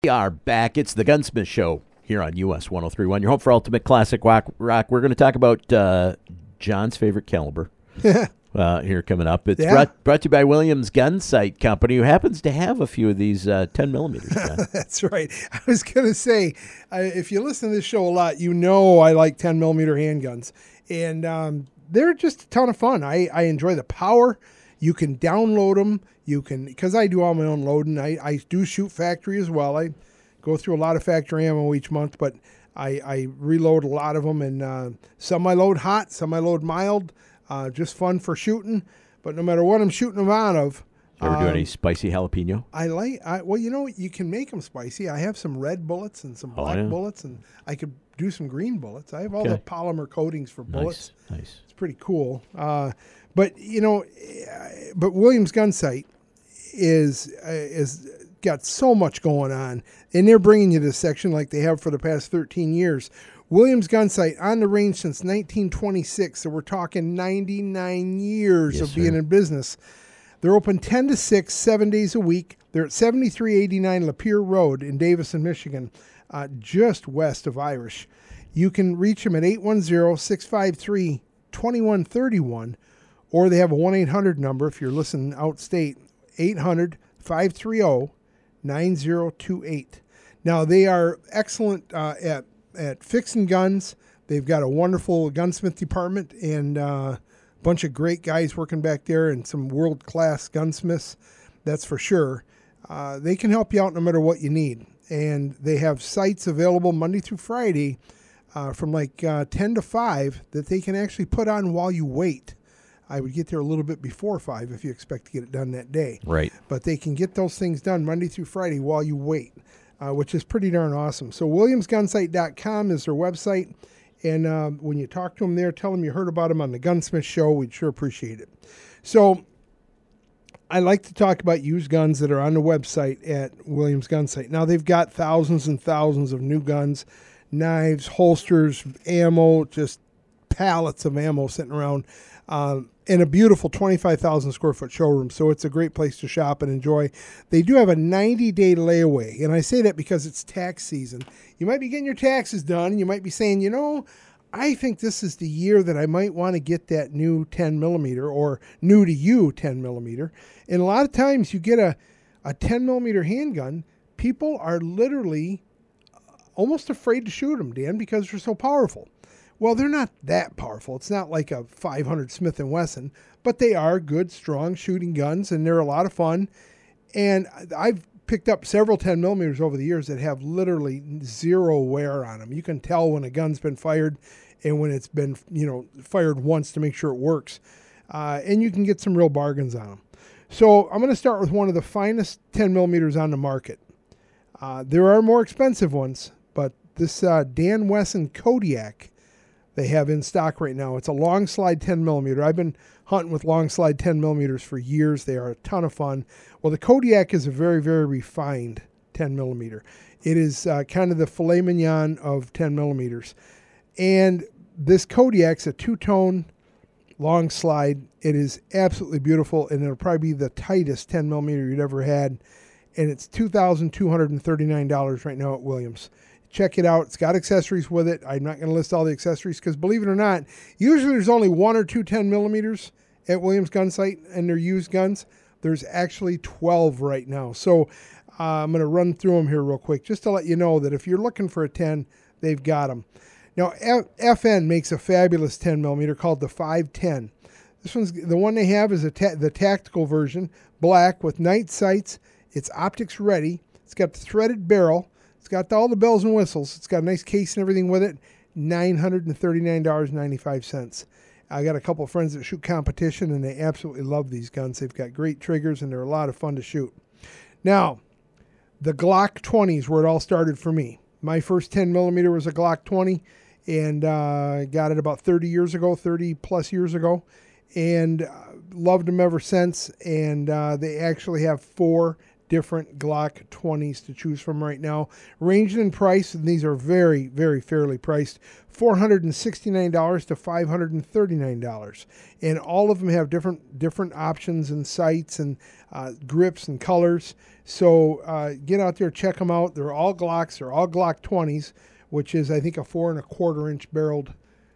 We are back. It's the Gunsmith Show here on US 1031. Your home for ultimate classic rock. We're going to talk about John's favorite caliber here coming up. It's brought to you by Williams Gunsight Company, who happens to have a few of these 10 millimeters. That's right. I was going to say, if you listen to this show a lot, you know I like 10 millimeter handguns. And they're just a ton of fun. I enjoy the power. You can download them. You can, because I do all my own loading. I do shoot factory as well. I go through a lot of factory ammo each month, but I reload a lot of them. And some I load hot, some I load mild. Just fun for shooting. But no matter what I'm shooting them out of. You ever do any spicy jalapeno? Well, you know, you can make them spicy. I have some red bullets and some black bullets, and I could do some green bullets. I have all the polymer coatings for bullets. Nice. It's pretty cool. But Williams Gunsight is got so much going on, and they're bringing you this section like they have for the past 13 years. Williams Gunsight on the range since 1926, so we're talking 99 years of being in business. They're open 10 to 6, 7 days a week. They're at 7389 Lapeer Road in Davison, Michigan, just west of Irish. You can reach them at 810-653-2131, or they have a 1-800 number if you're listening outstate, 800-530-9028. Now, they are excellent at fixing guns. They've got a wonderful gunsmith department and bunch of great guys working back there and some world-class gunsmiths, that's for sure. They can help you out no matter what you need. And they have sites available Monday through Friday from 10 to 5 that they can actually put on while you wait. I would get there a little bit before 5 if you expect to get it done that day. Right. But they can get those things done Monday through Friday while you wait, which is pretty darn awesome. So WilliamsGunsight.com is their website. And when you talk to them there, tell them you heard about them on the Gunsmith Show. We'd sure appreciate it. So I like to talk about used guns that are on the website at Williams Gunsight. Now, they've got thousands and thousands of new guns, knives, holsters, ammo, just pallets of ammo sitting around in a beautiful 25,000 square foot showroom. So it's a great place to shop and enjoy. They do have a 90-day layaway. And I say that because it's tax season. You might be getting your taxes done. And you might be saying, I think this is the year that I might want to get that new 10 millimeter or new to you 10 millimeter. And a lot of times you get a 10 millimeter handgun, people are literally almost afraid to shoot them, Dan, because they're so powerful. Well, they're not that powerful. It's not like a 500 Smith & Wesson, but they are good, strong shooting guns, and they're a lot of fun. And I've picked up several 10 millimeters over the years that have literally zero wear on them. You can tell when a gun's been fired and when it's been, fired once to make sure it works. And you can get some real bargains on them. So I'm going to start with one of the finest 10 millimeters on the market. There are more expensive ones, but this Dan Wesson Kodiak they have in stock right now. It's a long slide 10 millimeter. I've been hunting with long slide 10 millimeters for years. They are a ton of fun. Well, the Kodiak is a very, very refined 10 millimeter. It is kind of the filet mignon of 10 millimeters. And this Kodiak's a two-tone long slide. It is absolutely beautiful, and it'll probably be the tightest 10 millimeter you'd ever had. And it's $2,239 right now at Williams. Check it out. It's got accessories with it. I'm not going to list all the accessories because, believe it or not, usually there's only one or two 10 millimeters at Williams Gunsight and their used guns. There's actually 12 right now. So I'm going to run through them here real quick just to let you know that if you're looking for a 10, they've got them. Now, FN makes a fabulous 10 millimeter called the 510. This one's the one they have is the tactical version, black with night sights. It's optics ready. It's got the threaded barrel. It's got all the bells and whistles. It's got a nice case and everything with it. $939.95. I got a couple of friends that shoot competition, and they absolutely love these guns. They've got great triggers, and they're a lot of fun to shoot. Now, the Glock 20 is where it all started for me. My first 10 millimeter was a Glock 20, and got it about 30 plus years ago, and loved them ever since. And they actually have 4 different Glock 20s to choose from right now. Ranging in price, and these are very, very fairly priced, $469 to $539. And all of them have different options and sights and grips and colors. So get out there, check them out. They're all Glocks. They're all Glock 20s, which is, I think, a 4.25 inch barreled,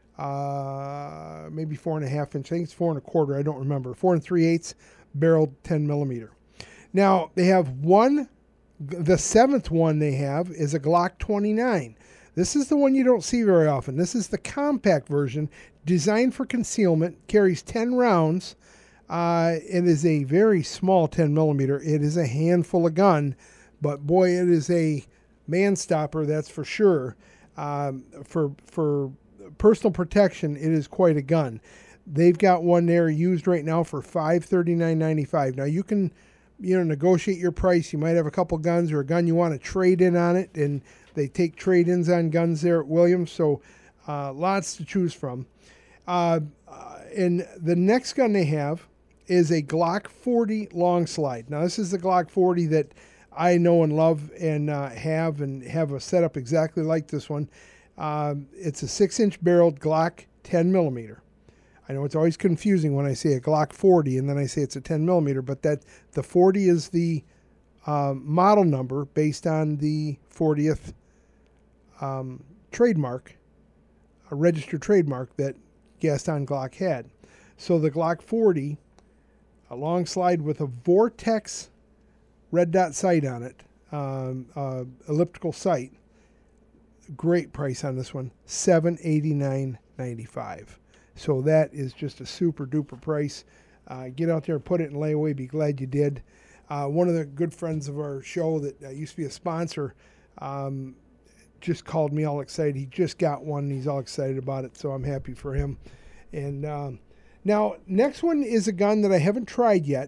maybe 4.5 inch. I think it's 4.25. I don't remember. 4 3/8 barreled 10 millimeter. Now, they have the seventh one they have is a Glock 29. This is the one you don't see very often. This is the compact version, designed for concealment, carries 10 rounds. It is a very small 10 millimeter. It is a handful of gun, but boy, it is a man stopper, that's for sure. For personal protection, it is quite a gun. They've got one there used right now for $539.95. Now you can negotiate your price. You might have a couple guns or a gun you want to trade in on it, and they take trade-ins on guns there at Williams, so lots to choose from. And the next gun they have is a Glock 40 long slide. Now this is the Glock 40 that I know and love and have a setup exactly like this one. It's a 6-inch barreled Glock 10 millimeter. I know it's always confusing when I say a Glock 40 and then I say it's a 10 millimeter, but that the 40 is the model number based on the 40th trademark, a registered trademark that Gaston Glock had. So the Glock 40, a long slide with a Vortex red dot sight on it, elliptical sight. Great price on this one, $789.95. So that is just a super duper price. Get out there and put it in layaway. Be glad you did. One of the good friends of our show that used to be a sponsor just called me all excited. He just got one. And he's all excited about it, so I'm happy for him. And now, next one is a gun that I haven't tried yet.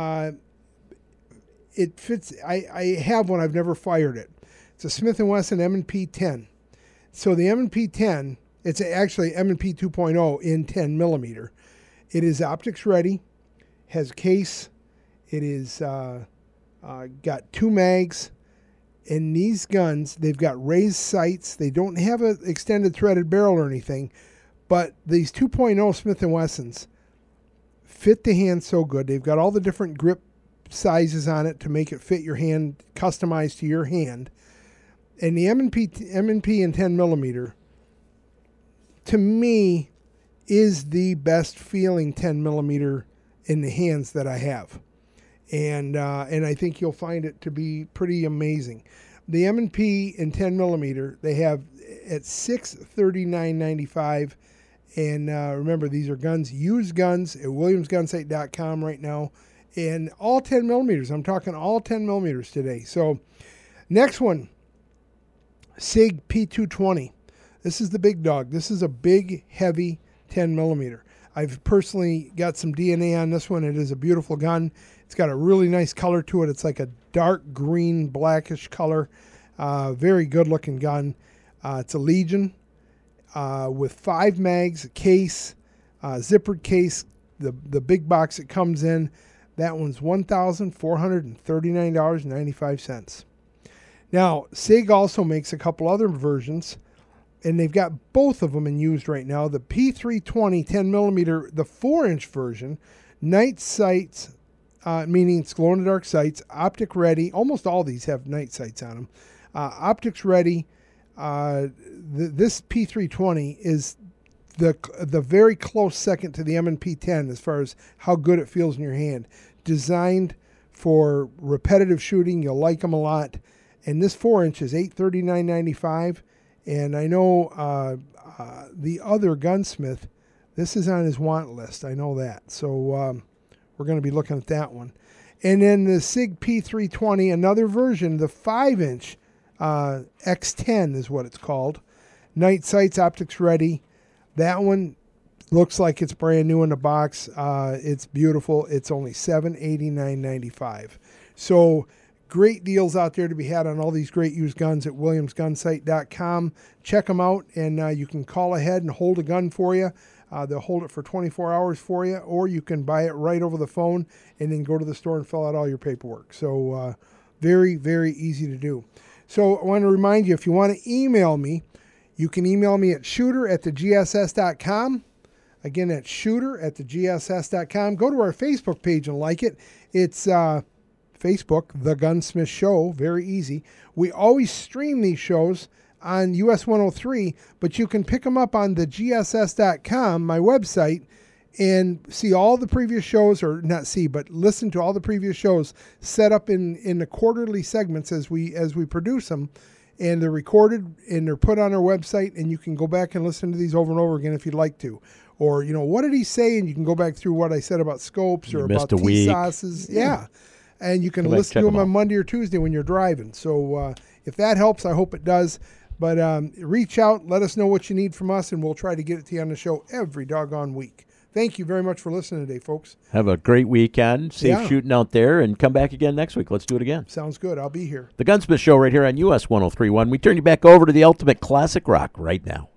It fits. I have one. I've never fired it. It's a Smith & Wesson M&P 10. So the M&P 10. It's actually M&P 2.0 in 10 millimeter. It is optics ready, has a case. It is got 2 mags. In these guns, they've got raised sights. They don't have an extended threaded barrel or anything, but these 2.0 Smith & Wessons fit the hand so good. They've got all the different grip sizes on it to make it fit your hand, customized to your hand. And the M&P in 10 millimeter, to me, is the best feeling 10 millimeter in the hands that I have. And I think you'll find it to be pretty amazing. The M&P in 10 millimeter, they have at $639.95. And remember, these are guns, used guns at WilliamsGunsight.com right now. And all 10 millimeters. I'm talking all 10 millimeters today. So next one, SIG P220. This is the big dog. This is a big, heavy 10 millimeter. I've personally got some DNA on this one. It is a beautiful gun. It's got a really nice color to it. It's like a dark green, blackish color. Very good looking gun. It's a Legion with 5 mags, a case, zippered case, the big box it comes in. That one's $1,439.95. Now, SIG also makes a couple other versions, and they've got both of them in use right now. The P320 10 millimeter, the 4-inch version, night sights, meaning it's glow-in-the-dark sights, optic ready. Almost all these have night sights on them. Optics ready. This P320 is the very close second to the M&P 10 as far as how good it feels in your hand. Designed for repetitive shooting. You'll like them a lot. And this 4-inch is $839.95. And I know the other gunsmith, this is on his want list. I know that. So we're going to be looking at that one. And then the SIG P320, another version, the 5-inch X10 is what it's called. Night sights, optics ready. That one looks like it's brand new in the box. It's beautiful. It's only $789.95. So great deals out there to be had on all these great used guns at WilliamsGunsight.com. Check them out, and you can call ahead and hold a gun for you. They'll hold it for 24 hours for you, or you can buy it right over the phone and then go to the store and fill out all your paperwork. So Very, very easy to do. So I want to remind you, if you want to email me, you can email me at shooter@thegss.com. Again, at shooter@thegss.com. Go to our Facebook page and like it. It's Facebook, The Gunsmith Show. Very easy. We always stream these shows on US 103, but you can pick them up on thegss.com, my website, and see all the previous shows, or not see, but listen to all the previous shows set up in the quarterly segments as we produce them. And they're recorded and they're put on our website, and you can go back and listen to these over and over again if you'd like to. Or, what did he say? And you can go back through what I said about scopes or about T-sauces. Yeah. And you can listen to them on Monday or Tuesday when you're driving. So if that helps, I hope it does. But reach out, let us know what you need from us, and we'll try to get it to you on the show every doggone week. Thank you very much for listening today, folks. Have a great weekend. Safe shooting out there, and come back again next week. Let's do it again. Sounds good. I'll be here. The Gunsmith Show right here on US 103.1. We turn you back over to the ultimate classic rock right now.